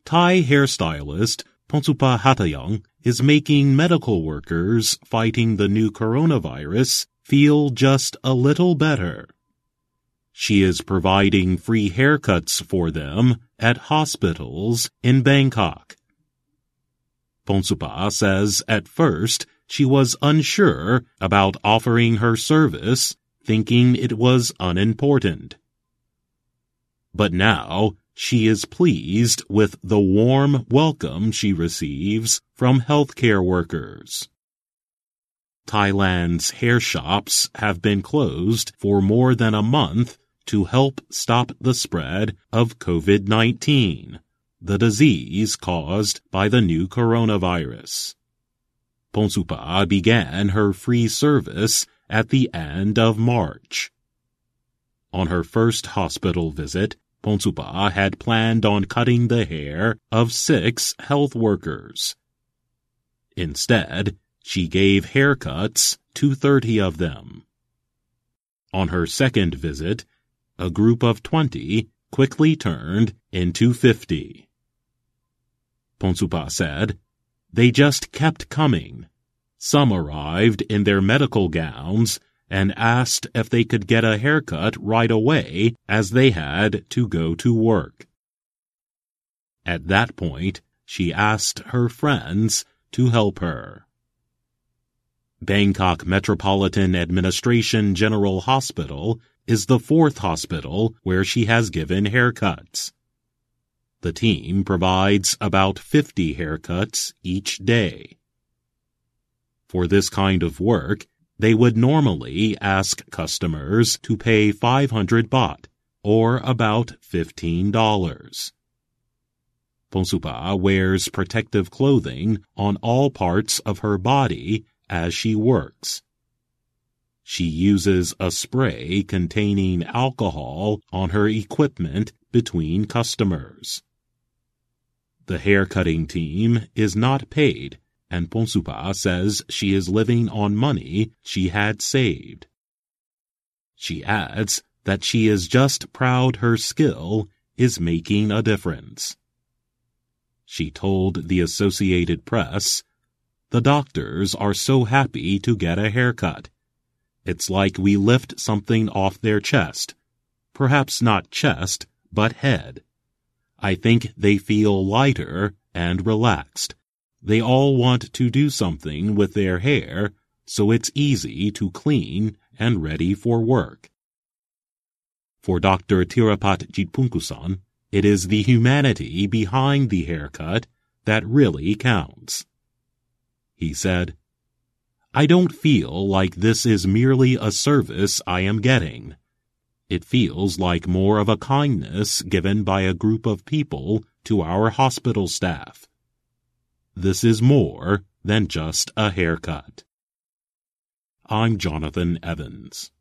Thai hairstylist Pongsupa Hatayong is making medical workers fighting the new coronavirus feel just a little better. She is providing free haircuts for them at hospitals in Bangkok. Pongsupa says at first she was unsure about offering her service, thinking it was unimportant. But now she is pleased with the warm welcome she receives from healthcare workers. Thailand's hair shops have been closed for more than a month to help stop the spread of COVID-19, the disease caused by the new coronavirus. Pongsupa began her free service at the end of March. On her first hospital visit, Pongsupa had planned on cutting the hair of 6 health workers. Instead, she gave haircuts to 30 of them. On her second visit, a group of 20 quickly turned into 50. Pongsupa said, "They just kept coming. Some arrived in their medical gowns and asked if they could get a haircut right away as they had to go to work." At that point, she asked her friends to help her. Bangkok Metropolitan Administration General Hospital is the 4th hospital where she has given haircuts. The team provides about 50 haircuts each day. For this kind of work, they would normally ask customers to pay 500 baht, or about $15. Pongsupa wears protective clothing on all parts of her body as she works. She uses a spray containing alcohol on her equipment between customers. The haircutting team is not paid, and Pongsupa says she is living on money she had saved. She adds that she is just proud her skill is making a difference. She told the Associated Press, "The doctors are so happy to get a haircut. It's like we lift something off their chest. Perhaps not chest, but head. I think they feel lighter and relaxed. They all want to do something with their hair, so it's easy to clean and ready for work." For Dr. Tirapat Jitpungkuson, it is the humanity behind the haircut that really counts. He said, "I don't feel like this is merely a service I am getting. It feels like more of a kindness given by a group of people to our hospital staff. This is more than just a haircut." I'm Jonathan Evans.